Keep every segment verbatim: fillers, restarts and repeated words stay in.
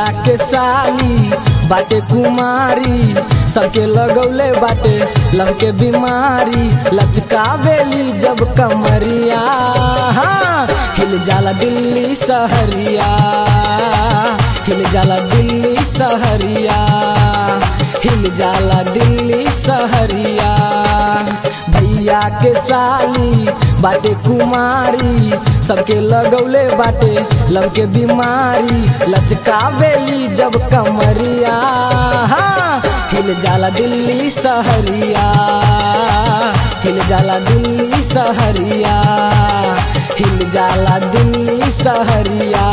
भैया के साली बाटे कुमारी, सबके लगौले बाटे लव के बीमारी। लचकावेली जब कमरिया, हाँ हिल जाला दिल्ली सहरिया, हिल जाला दिल्ली सहरिया, हिल जाला दिल्ली सहरिया। भैया के साली बाटे कुमारी, सबके लगौले बाटे लव के बीमारी। लचकावेली जब कमरिया, हाँ हिल जाला दिल्ली सहरिया, हिल जाला दिल्ली सहरिया, हिल जाला दिल्ली सहरिया।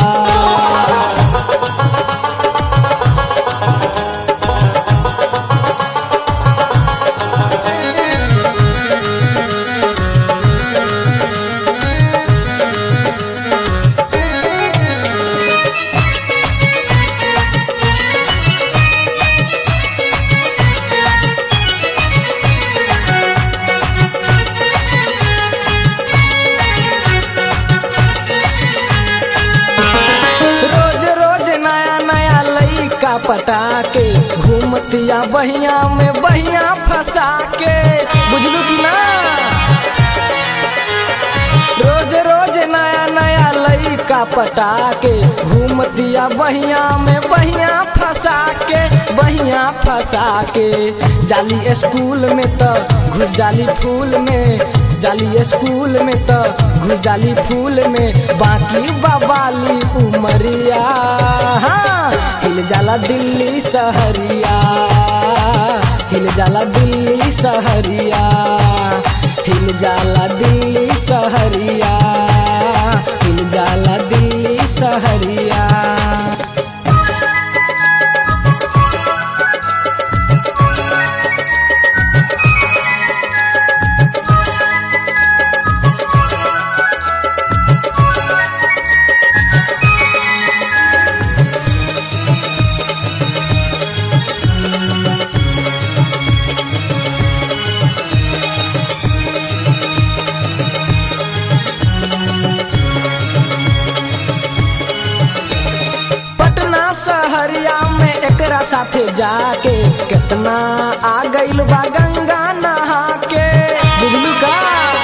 पटाके घूमतिया बहिया में बहिया फंसा के, बुझलू कि ना। रोज रोज नया नया लइका पटाके घूमतिया बहिया में बहिया फंसा के, बहिया फंसा के। जाली स्कूल में तो घुस जाली फूल में, जाली स्कूल में तो घुस जाली फूल में। बाकी बवाली उमरिया, हाँ हिल जाला दिल्ली सहरिया, हिल जाला दिल्ली सहरिया, हिल जाला दिल्ली सहरिया, हिल जाला दिल्ली सहरिया। सहरिया में एकरा साथे जाके कितना आ गइल बा गंगा नहा के, बुझलू का।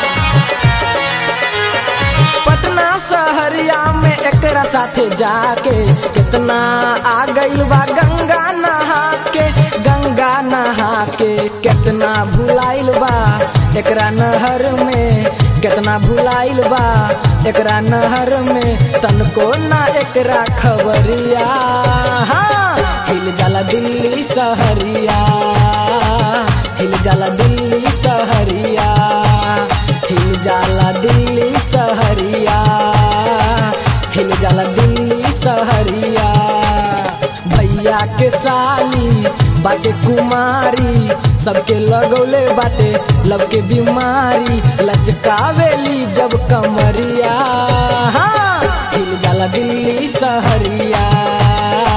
पटना सहरिया में एकरा साथे जाके कितना आ गइल बा गंगा नहा के, गंगा नहा के। कितना भुलाइल बा एकरा नहर में, कितना भुलाइल बा एकरा नहर में। तनको ना एकरा खबरिया, हाँ हिल जाला दिल्ली सहरिया, हिल जाला दिल्ली सहरिया, हिल जाला दिल्ली सहरिया, हिल जाला दिल्ली सहरिया। भैया के साली बाटे कुमारी, सबके लगौले बाटे लव के बीमारी। लचकावेली जब कमरिया, हाँ हिल जाला दिल्ली सहरिया,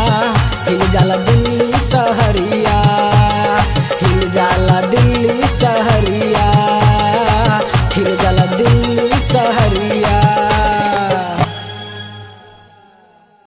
हिल जाला दिल्ली सहरिया, हिल जाला दिल्ली सहरिया।